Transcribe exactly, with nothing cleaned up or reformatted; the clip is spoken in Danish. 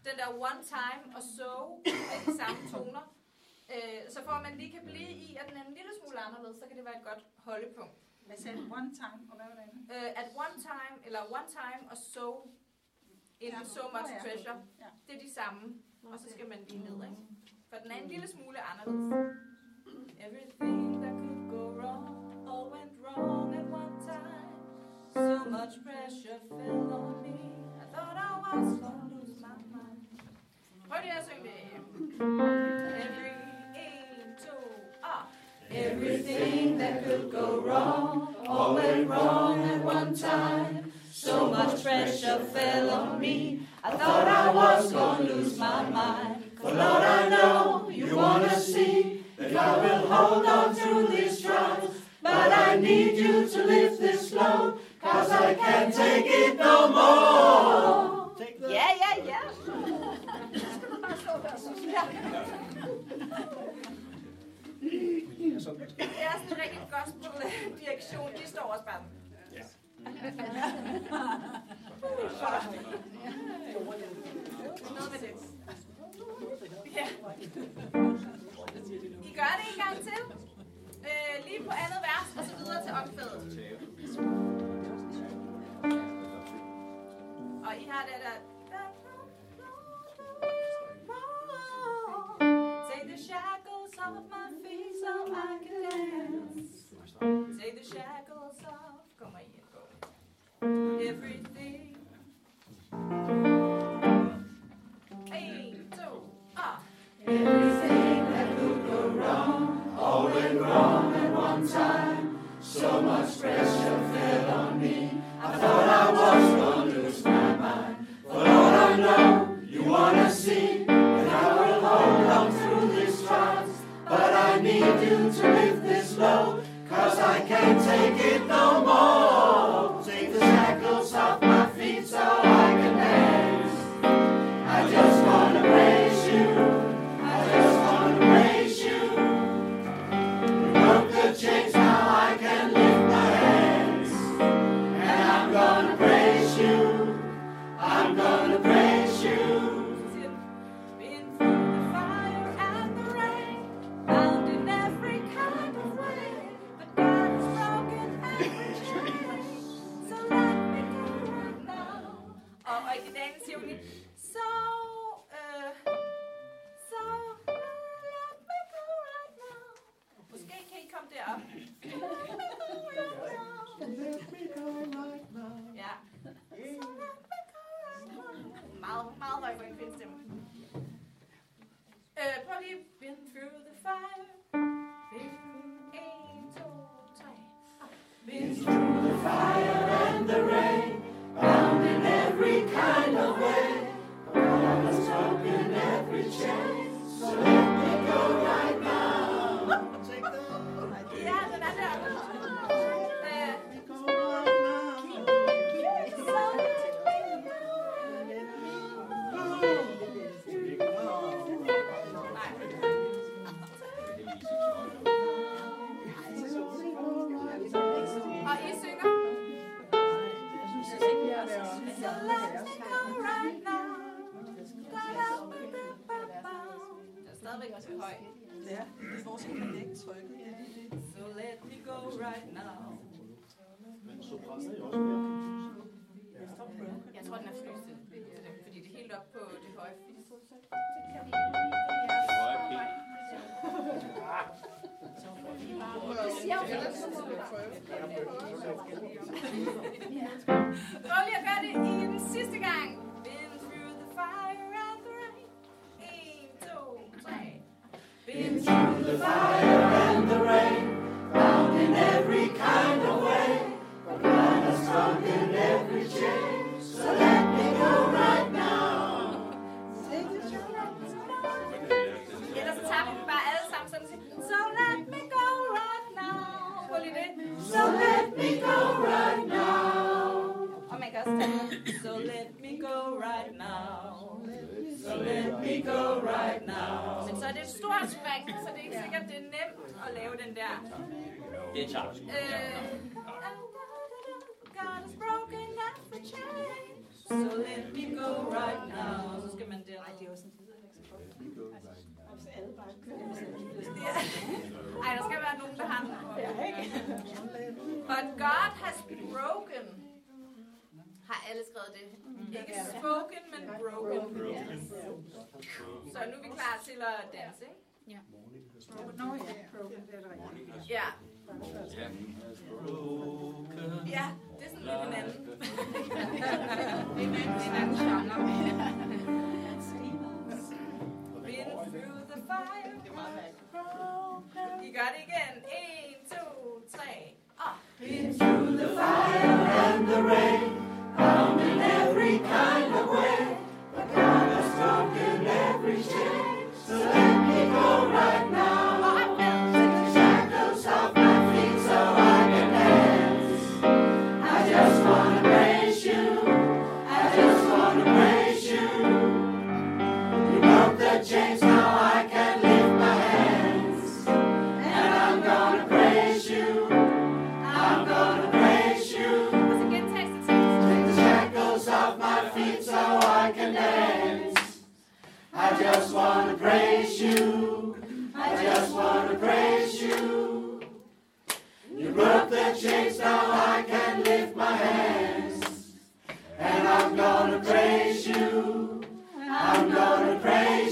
den der one time og so er de samme toner. Øh, så for at man lige kan blive i, at den er en lille smule anderledes, så kan det være et godt holdepunkt. Hvad sagde du? One time, og hvad var det andet? Uh, at one time, eller one time og so, in ja. So much oh, ja. Treasure, ja. Det er de samme, og så skal man lige ned, ikke? For den er en lille smule anderledes. Everything that could go wrong, all went wrong at one time. So much pressure fell on me, I thought I was gonna lose my mind. Prøv lige at synge det. Every aim to, ah. Everything that could go wrong, all went wrong at one time. So much pressure fell on me, I thought I was gonna lose my mind. For Lord, I know you wanna see that I will hold on through these trials, but I need you to lift this load, cause I can't take it no more. Yeah, yeah, yeah. Det er sådan en rigtig gospel-direktion. De står også bare. Ja. Noget med det. Ja. I gør det en gang til. Øh, lige på andet vers, og så videre til omkvædet. Og I har det der. Take the shackles off my feet so I can dance. Take the shackles off. Come on, you go. Everything. Hey, two, ah. Everything that could go wrong, all went wrong at one time. So much pressure fell on me, I thought I was gonna lose my mind. But Lord, I know you wanna see that I will hold on through these trials, but I need you to lift this load, cause I can't take it no more. Take the shackles off my feet so I can dance. I just wanna praise you, I just wanna praise you. You broke the chains, now I can lift my hands. And I'm gonna praise you, I'm gonna praise you. Been through the fire and the rain, bound in every kind of way, but God has broken every chain, so let me go right now. Og, og i dagens siger hun lige, so, uh, so, let me go right now. Måske kan I komme derop. Let me go right now. Ja. So let me go right now. Meget, meget høj for en kvindestemme. Øh, prøv lige. Been through the fire. Been en, to, tre. Been through the fire and the rain, bound in every kind of way. God has broken every chain, so let me go right now. Ja, den er der. Og I synger. So let me go right now. Det er stadigvæk også høj. Ja, hvor skal man lægge trykket? So let me go right now. Jeg tror, den er fryset, fordi det er helt op på det høje fis. Prøv lige at gøre det i den sidste gang. Been through the fire and the rain. En, to, tre. Been through the fire and the rain, bound in every kind of way, but God has broken every chain, so let me go right now. Ellers så tager vi dem bare alle sammen sådan og siger, so let me go right now. Prøv lige det. So let me go right now. Og man kan også tage, so let me go right now. So let me go right now. Men så er det et stort spring, så det er ikke sikkert, det er nemt at lave den der. Det er klart. God has broken every chain, So let me go right now. Så skal man der. Nej, det er jo sådan, det er ikke så godt. Altså, alle bare kører. Ej, der skal være nogen, der har den. But God has broken. Har alle skrevet det? Ikke spoken, men broken. Så nu er vi klar til at danse, ikke? Ja. Nå ja, broken, det er det rigtigt. Ja. Ja, det er sådan lidt en anden. en anden, en anden genre. Been through the fire. I gør det igen. En, to, tre. Og. Been through the fire and the rain, found in every kind of way. But God has broken every chain, so let me go right now. Take the shackles off my feet so I can dance. I just wanna praise you, I just wanna praise you. You broke the chains, now I can lift my hands. And I'm gonna praise you, I'm gonna praise you. Take the shackles off my feet so I can dance. I just wanna praise you, I just wanna praise you. You broke the chains, now I can lift my hands. And I'm gonna praise you, I'm gonna praise you.